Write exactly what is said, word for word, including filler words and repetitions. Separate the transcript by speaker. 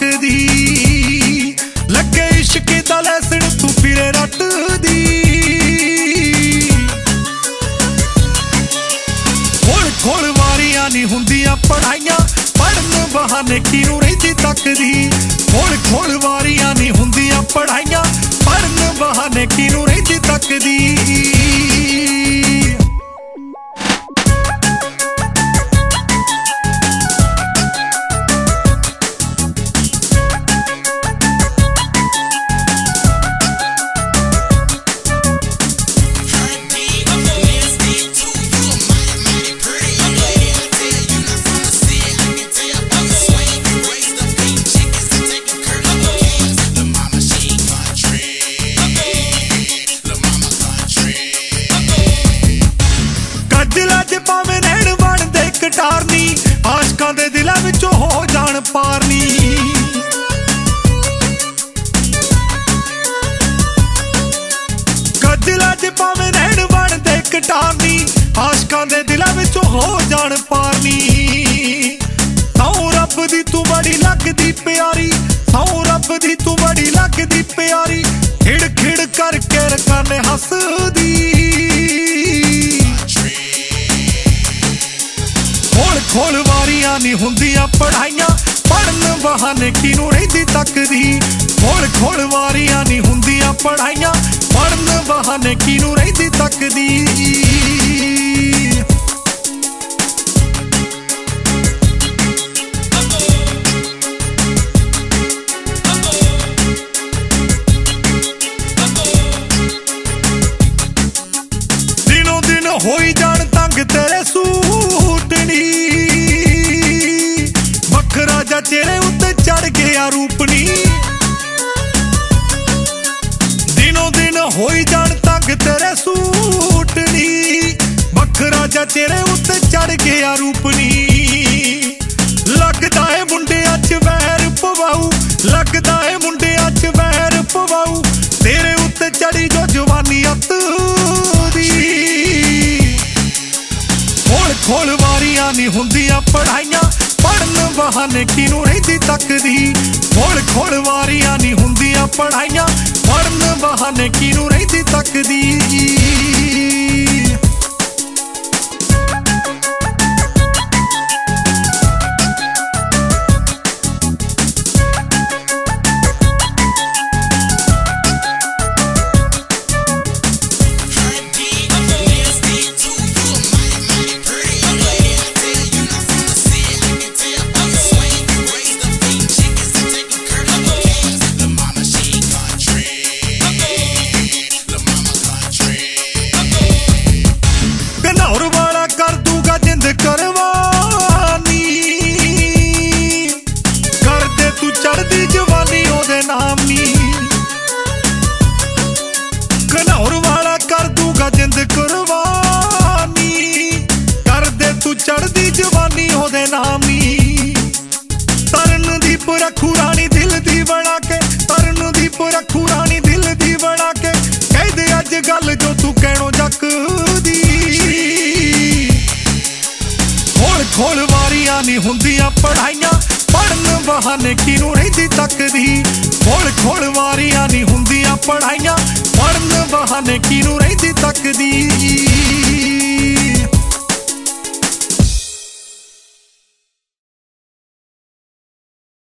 Speaker 1: तकदी लगे इश्क दा लैसन तू फिरे रटदी खोल खोल वारियां नहीं हुंदियां पढ़ाइयां पढ़न बहाने किनू रहिंदी तकदी खोल खोल वारियां नहीं हुंदियां पढ़ाइयां पढ़न बहाने किनू रहिंदी तकदी कटारनी आशकां दे दिलां विचों हो जाण पारनी गजला च भावें नैण बनदे कटारनी आशकां दे दिलां विचों हो जाण पारनी सौ रब दी तू बड़ी लगदी प्यारी सौ रब दी तू बड़ी लगदी प्यारी खिड़ खिड़ करके रकाने हसदी खोल वारियां नहीं हुंदियां पढ़ाइयां पढ़न बहाने किनू रहिंदी तकदी खोल खोल वारियां नहीं हुंदियां पढ़ाइयां पढ़न बहाने किनू रहिंदी तकदी दिनों दिन होई जाण तंग तेरे सूटनी राजा तेरे उत्ते चढ़ गया रूपनी दिनों दिन होई जान तंग तेरे सूटनी बख राजा तेरे उत्ते चढ़ गया रूपनी लगदा है मुंडियां च वैर पवाऊ लगदा है मुंडियां च वैर पवाऊ तेरे उत्ते चढ़ी जो जवानी अत दी खोल खोल वारियां नहीं हुंदियां पढ़ाइयां पढ़न बहाने किनू रहिंदी तकदी खोल खोल वारियां नहीं हुंदियां पढ़ाइयां पढ़न बहाने किनू रहिंदी तकदी जिंद कुर्बानी कर दे तू चढ़दी जवानी ओदे नामी तरनदीप रखू रानी दिल दी बना के तरनदीप रखू रानी दिल दी बना के कह दे अज गल जो तू कहणो जकदी खोल खोल वारियां नहीं हुंदियां पढ़ाइयां पढ़न बहाने किनू रहिंदी तकदी खोल खोल वारियां नहीं हुंदियां पढ़ाइयां पढ़न बहाने किनू रहिंदी तकदी